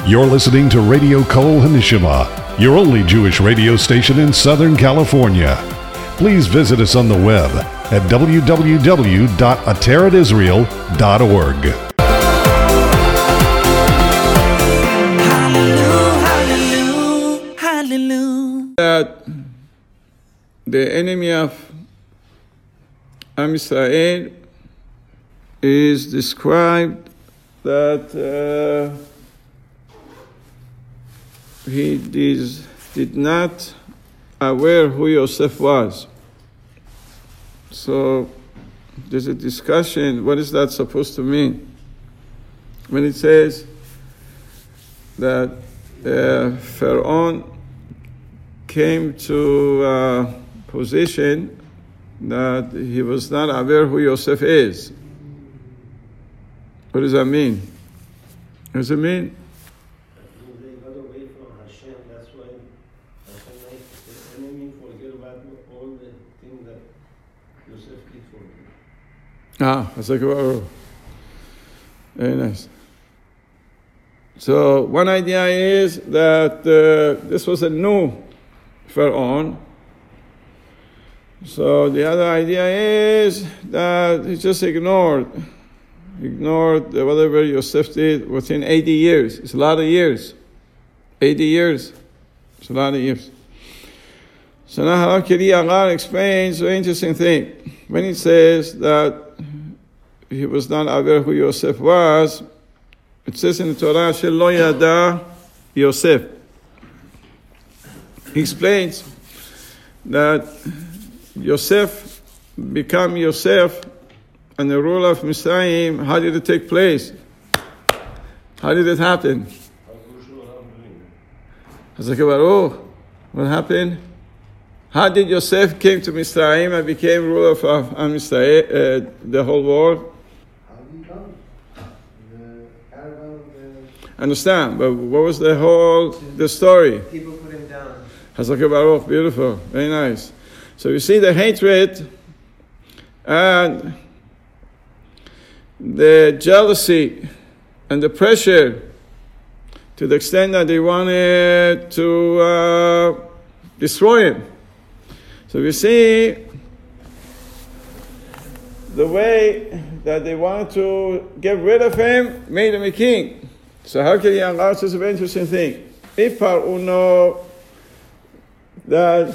You're listening to Radio Kol Hanishima, your only Jewish radio station in Southern California. Please visit us on the web at www.ateradisrael.org. Hallelujah, hallelujah. That the enemy of Am Yisrael is described that he did not aware who Yosef was. So there's a discussion, what is that supposed to mean? When it says that Pharaoh came to a position that he was not aware who Yosef is. What does that mean? What does it mean? They got away from Hashem. That's why Hashem made the enemy forget about all the things that Yosef did for them. That's very nice. So one idea is that this was a new Pharaoh. So the other idea is that he just ignored whatever Yosef did within 80 years. It's a lot of years. 80 years. It's a lot of years. So now Harav Kiri Agar explains an interesting thing. When he says that he was not aware who Yosef was, it says in the Torah, Shelo Yada Yosef. He explains that Yosef became Yosef and the rule of Mitzrayim. How did it take place? How did it happen? Hazak Baruch. What happened? How did Yosef came to Mitzrayim and became ruler of Am Yisrael, the whole world? How did he come? The caravan of the... Understand, but what was the story? People put him down. Hazak Baruch, beautiful, very nice. So you see the hatred and the jealousy and the pressure to the extent that they wanted to destroy him. So we see the way that they wanted to get rid of him made him a king. So how can Allah says a very interesting thing? If Paro know that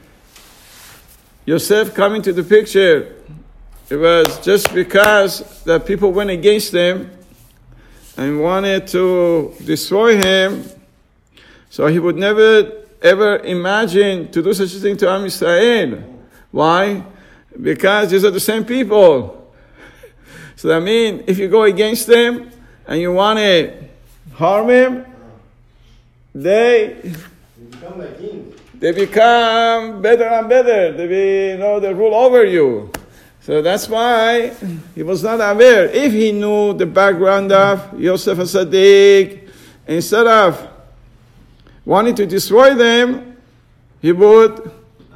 Yosef coming to the picture, it was just because that people went against him and wanted to destroy him, so he would never ever imagine to do such a thing to Am Yisrael. Why? Because these are the same people. So that means if you go against them and you want to harm him, they become like kings. They become better and better. They rule over you. So that's why he was not aware. If he knew the background of Yosef HaSadiq, instead of wanting to destroy them, he would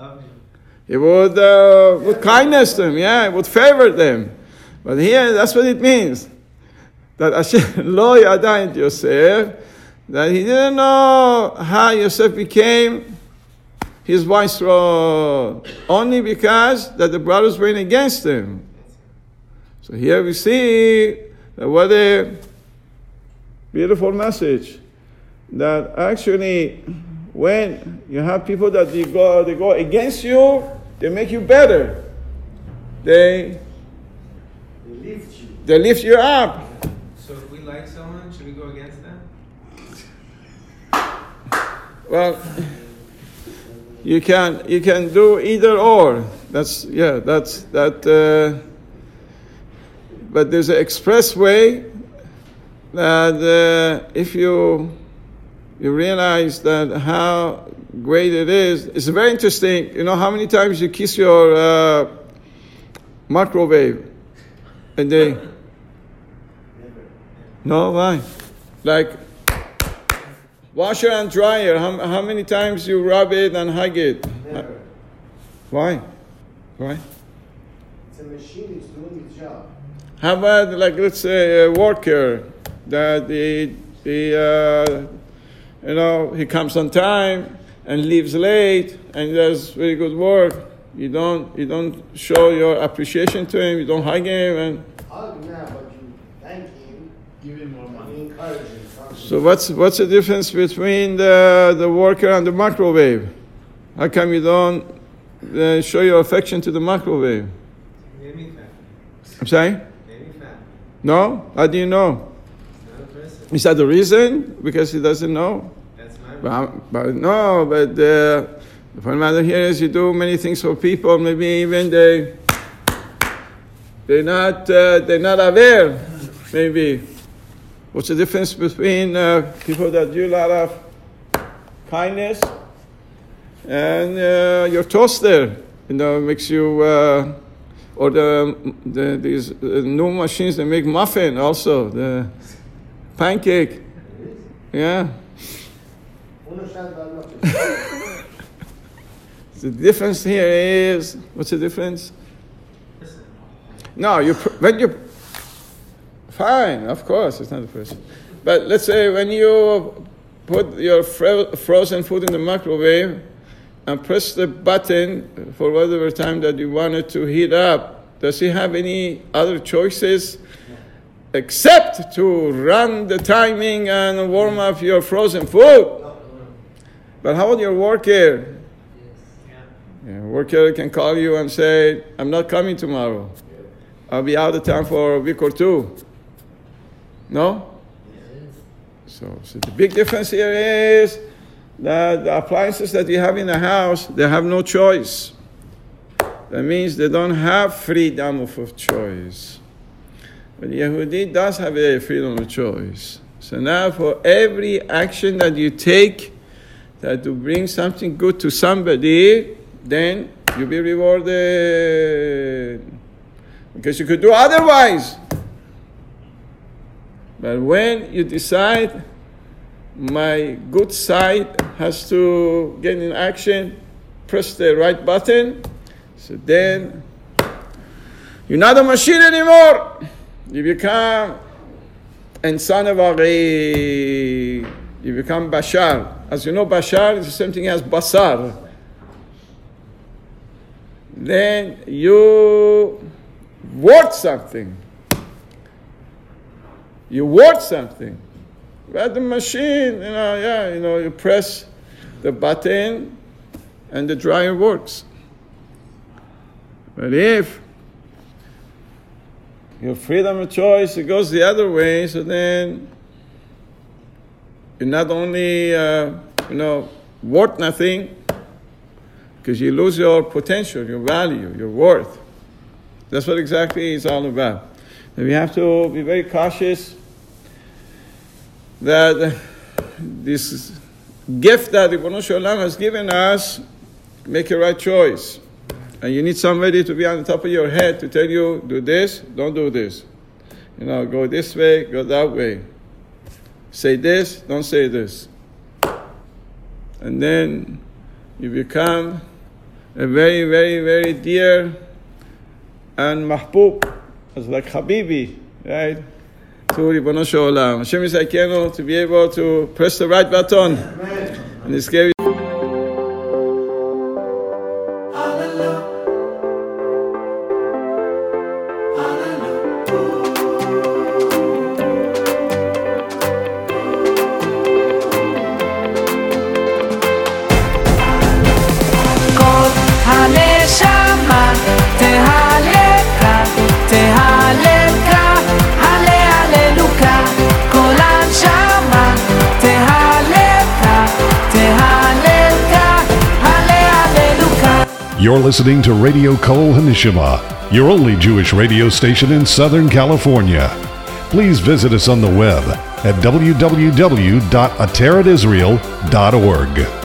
with kindness to them, would favor them. But here, that's what it means. That Hashem lo yada Yosef, that he didn't know how Yosef became his viceroy, only because that the brothers went against him. So here we see that what a beautiful message. That actually, when you have people that they go against you, they make you better. They lift you up. So if we like someone, should we go against them? Well, you can do either or. But there's an express way that if you realize that how great it is. It's very interesting. You know how many times you kiss your microwave a day? No, why? Like washer and dryer. How many times you rub it and hug it? Never. Why? It's a machine. It's doing its job. How about, like, let's say a worker that they He, he comes on time and leaves late and does very good work. You don't show your appreciation to him. You don't hug him and. Hug now, but you thank him. Give him more money. Encourage him. So what's the difference between the worker and the microwave? How come you don't show your affection to the microwave? Maybe fat. I'm sorry? Maybe fat. No? How do you know? It's not a person. Is that the reason? Because he doesn't know? That's my But the point matter here is you do many things for people. Maybe even they're not aware. Maybe what's the difference between people that do a lot of kindness and your toaster? Makes you or these new machines that make muffin also the pancake. Yeah. The difference here is, what's the difference? No, fine, of course, it's not a person. But let's say when you put your frozen food in the microwave and press the button for whatever time that you want it to heat up, does he have any other choices except to run the timing and warm up your frozen food? But how about your worker? Yeah, worker can call you and say, I'm not coming tomorrow. I'll be out of town for a week or two. No? So the big difference here is that the appliances that you have in the house, they have no choice. That means they don't have freedom of choice. But Yehudi does have a freedom of choice. So now for every action that you take that to bring something good to somebody, then you'll be rewarded. Because you could do otherwise. But when you decide, my good side has to get in action, press the right button, so then you're not a machine anymore. You become insan waqi. You become bashar. As you know, bashar is the same thing as basar. Then you worth something. You worth something. But the machine, you press the button and the dryer works. But if your freedom of choice, it goes the other way, so then you're not only, worth nothing, because you lose your potential, your value, your worth. That's what exactly it's all about. And we have to be very cautious that this gift that Ribono Shel Olam has given us, make a right choice. And you need somebody to be on the top of your head to tell you, do this, don't do this. Go this way, go that way. Say this, don't say this. And then you become a very, very, very dear and mahbub, as like Habibi, right? To Ribono Shel Olam. Hashem Yisrael to be able to press the right button. Amen. And it's scary. You're listening to Radio Kol Hanishima, your only Jewish radio station in Southern California. Please visit us on the web at www.ateretisrael.org.